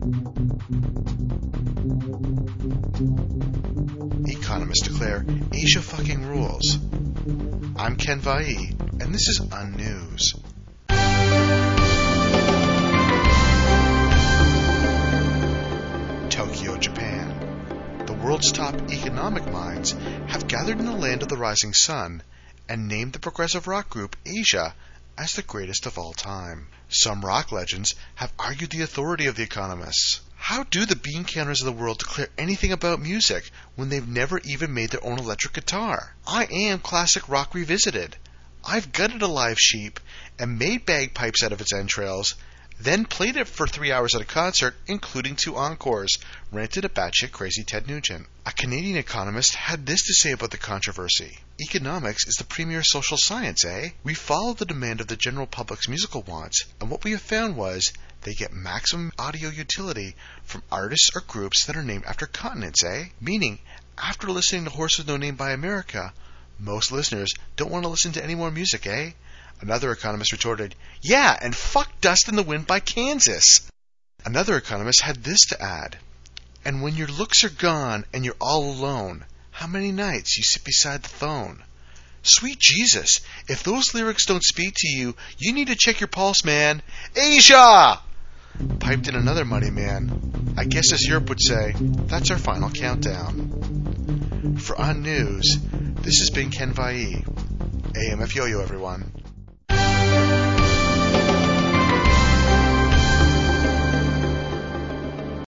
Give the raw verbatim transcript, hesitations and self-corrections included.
Economists declare Asia fucking rules. I'm Ken Vai, and this is Unnews. Tokyo, Japan. The world's top economic minds have gathered in the land of the rising sun and named the progressive rock group Asia as the greatest of all time. Some rock legends have argued the authority of the economists. How do the bean counters of the world declare anything about music when they've never even made their own electric guitar? I am Classic Rock Revisited. I've gutted a live sheep and made bagpipes out of its entrails, then played it for three hours at a concert, including two encores, ranted a batshit crazy Ted Nugent. A Canadian economist had this to say about the controversy. Economics is the premier social science, eh? We follow the demand of the general public's musical wants, and what we have found was they get maximum audio utility from artists or groups that are named after continents, eh? Meaning, after listening to Horse With No Name by America, most listeners don't want to listen to any more music, eh? Another economist retorted, yeah, and fuck Dust in the Wind by Kansas. Another economist had this to add, and when your looks are gone and you're all alone, how many nights you sit beside the phone? Sweet Jesus, if those lyrics don't speak to you, you need to check your pulse, man. Asia! Piped in another money man. I guess as Europe would say, that's our final countdown. For On News, this has been Ken Vai. A M F Yo-Yo, everyone.